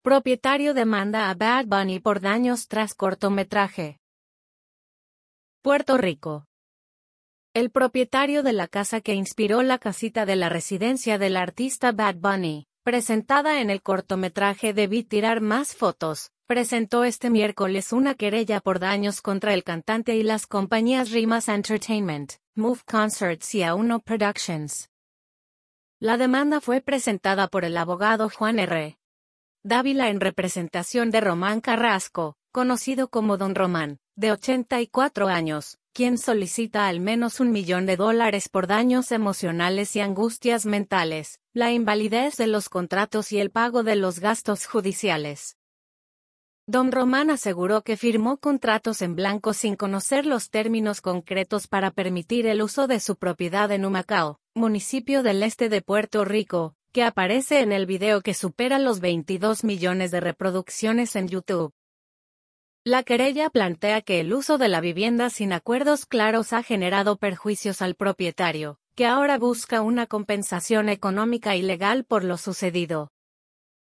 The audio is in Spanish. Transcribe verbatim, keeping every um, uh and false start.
Propietario demanda a Bad Bunny por daños tras cortometraje. Puerto Rico. El propietario de la casa que inspiró la casita de la residencia del artista Bad Bunny, presentada en el cortometraje Debí tirar más fotos, presentó este miércoles una querella por daños contra el cantante y las compañías Rimas Entertainment, Move Concerts y Auno Productions. La demanda fue presentada por el abogado Juan R. Dávila en representación de Román Carrasco, conocido como Don Román, de ochenta y cuatro años, quien solicita al menos un millón de dólares por daños emocionales y angustias mentales, la invalidez de los contratos y el pago de los gastos judiciales. Don Román aseguró que firmó contratos en blanco sin conocer los términos concretos para permitir el uso de su propiedad en Humacao, municipio del este de Puerto Rico, que aparece en el video que supera los veintidós millones de reproducciones en YouTube. La querella plantea que el uso de la vivienda sin acuerdos claros ha generado perjuicios al propietario, que ahora busca una compensación económica y legal por lo sucedido.